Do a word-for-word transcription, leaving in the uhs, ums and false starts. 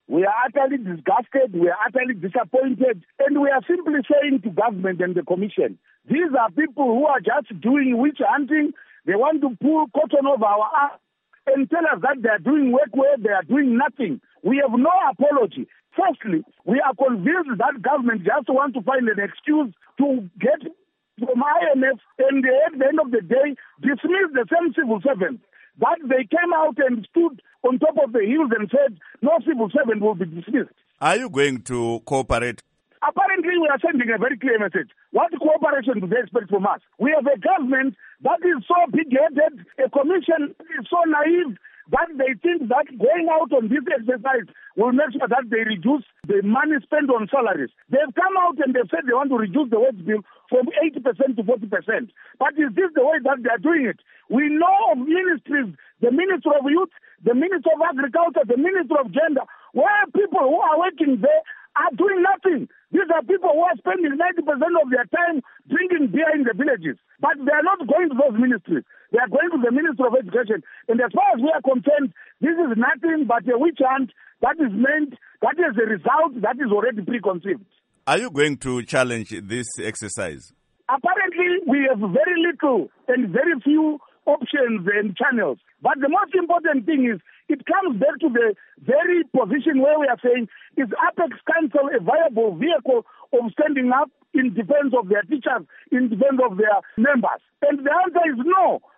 We are utterly disgusted, we are utterly disappointed, and we are simply saying to government and the commission, these are people who are just doing witch hunting. They want to pull cotton over our eyes and tell us that they are doing work where they are doing nothing. We have no apology. Firstly, we are convinced that government just want to find an excuse to get from I M F and at the end of the day dismiss the same civil servants. That they came out and stood on top of the hills and said, no civil servant will be dismissed. Are you going to cooperate? Apparently, we are sending a very clear message. What cooperation do they expect from us? We have a government that is so big-headed, a commission that is so naive, that they think that going out on this exercise will make sure that they reduce the money spent on salaries. They've come out and they've said they want to reduce the wage bill from eighty percent to forty percent. But is this the way that they are doing it? We know of ministries, the Minister of Youth, the Minister of Agriculture, the Minister of Gender, where people who are working there are doing nothing. These are people who are spending ninety percent of their time drinking beer in the villages. But they are not going to those ministries. They are going to the Minister of Education. And as far as we are concerned, this is nothing but a witch hunt that is meant, that is a result that is already preconceived. Are you going to challenge this exercise? Apparently, we have very little and very few options and channels. But the most important thing is, it comes back to the very position where we are saying, is Apex Council a viable vehicle of standing up in defense of their teachers, in defense of their members? And the answer is no.